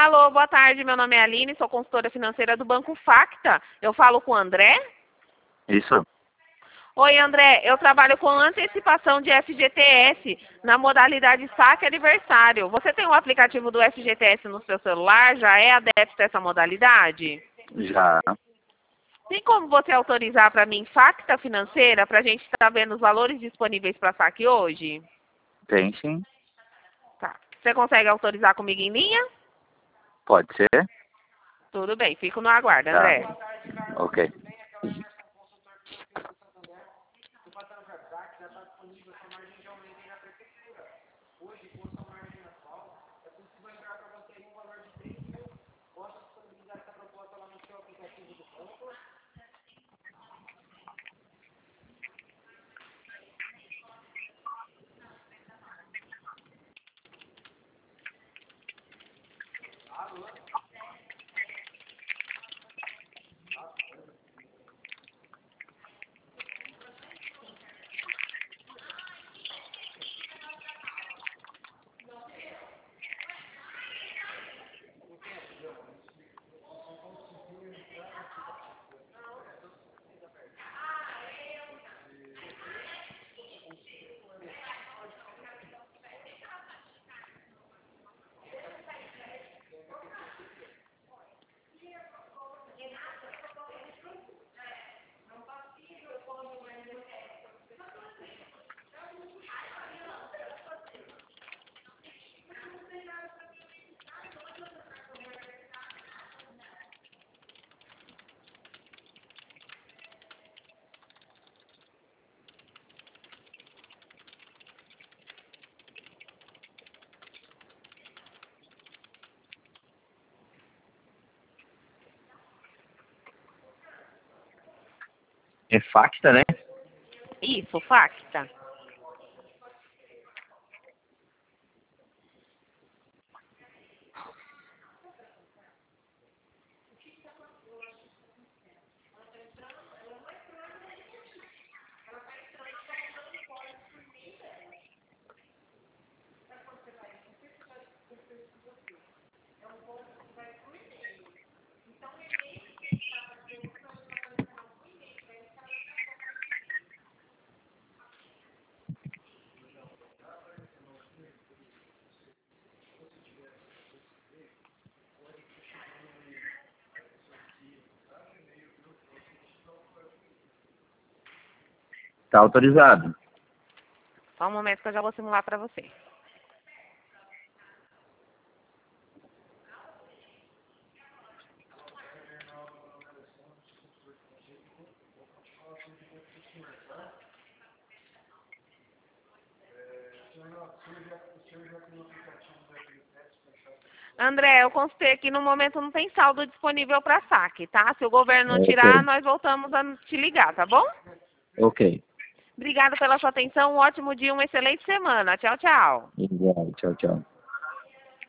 Alô, boa tarde. Meu nome é Aline, sou consultora financeira do Banco Facta. Eu falo com o André? Isso. Oi, André. Eu trabalho com antecipação de FGTS na modalidade saque aniversário. Você tem o aplicativo do FGTS no seu celular? Já é adepto a essa modalidade? Já. Tem como você autorizar para mim Facta Financeira para a gente estar vendo os valores disponíveis para saque hoje? Tem sim. Tá. Você consegue autorizar comigo em linha? Pode ser? Tudo bem, fico no aguardo, Tá. André. Ok. É Facta, né? Isso, Facta. Tá autorizado. Só um momento que eu já vou simular para você. André, eu consultei aqui, no momento não tem saldo disponível para saque, tá? Se o governo não tirar, Ok. nós voltamos a te ligar, tá bom? Ok. Obrigada pela sua atenção, um ótimo dia, uma excelente semana. Tchau, tchau. Igual. Tchau, tchau.